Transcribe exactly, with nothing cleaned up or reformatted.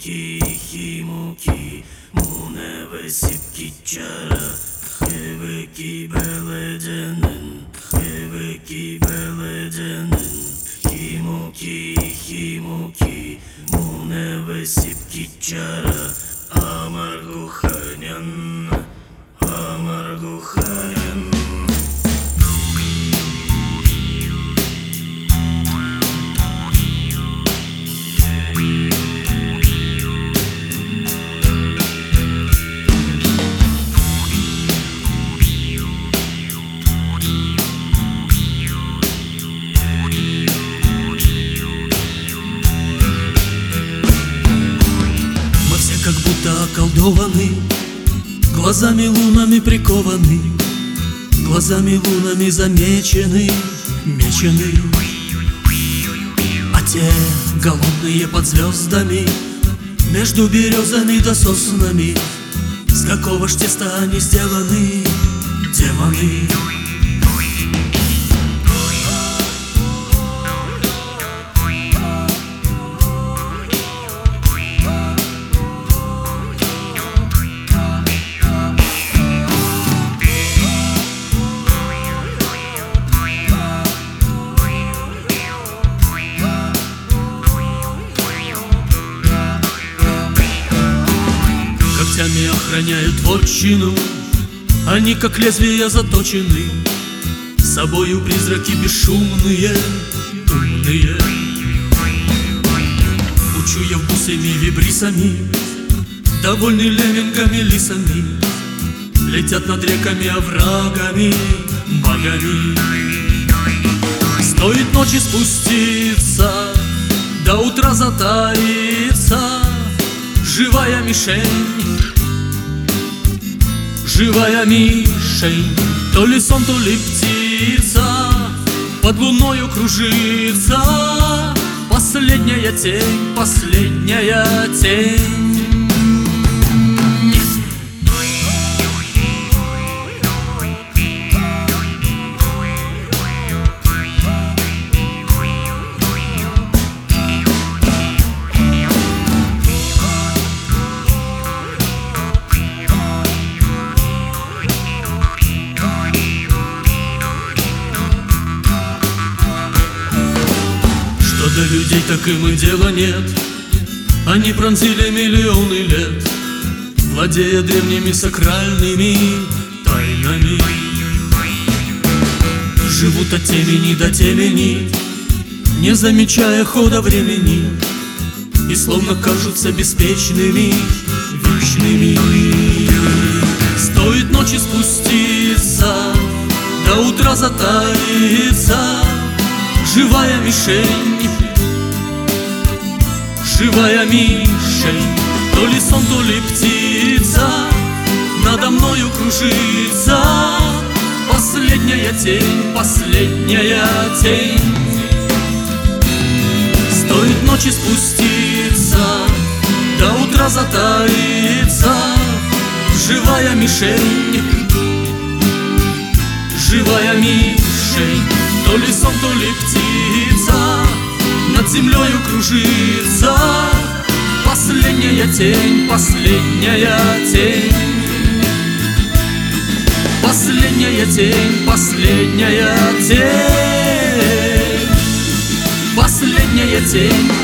Himoki, himoki, mune vesip kichara, heveki beledenin, heveki beledenin. Himoki, himoki, mune vesip kichara, amar guhanyan, amar guhanyan. Как будто околдованы, глазами лунами прикованы, глазами лунами замечены, мечены. А те голодные под звездами, между березами да соснами, с какого ж теста они сделаны, демоны? Когтями охраняют вотчину, они как лезвия заточены, с собою призраки бесшумные, умные. Учуяв бусами вибрисами, довольны леммингами лисами, летят над реками, оврагами, богами. Стоит ночи спуститься, до утра затаиться, живая мишень, живая мишень. То ли сон, то ли птица под луною кружится. Последняя тень, последняя тень. До людей так им и дела нет, они пронзили миллионы лет, владея древними сакральными тайнами. Живут от темени до темени, не замечая хода времени, и словно кажутся беспечными, вечными. Стоит ночи спуститься, до утра затаиться, живая мишень, живая мишень. То ли сон, то ли птица надо мною кружится. Последняя тень, последняя тень. Стоит ночи спуститься, до утра затаиться, живая мишень, живая мишень. То ли сон, то ли птица над землею кружится. Последняя тень, последняя тень. Последняя тень, последняя тень. Последняя тень.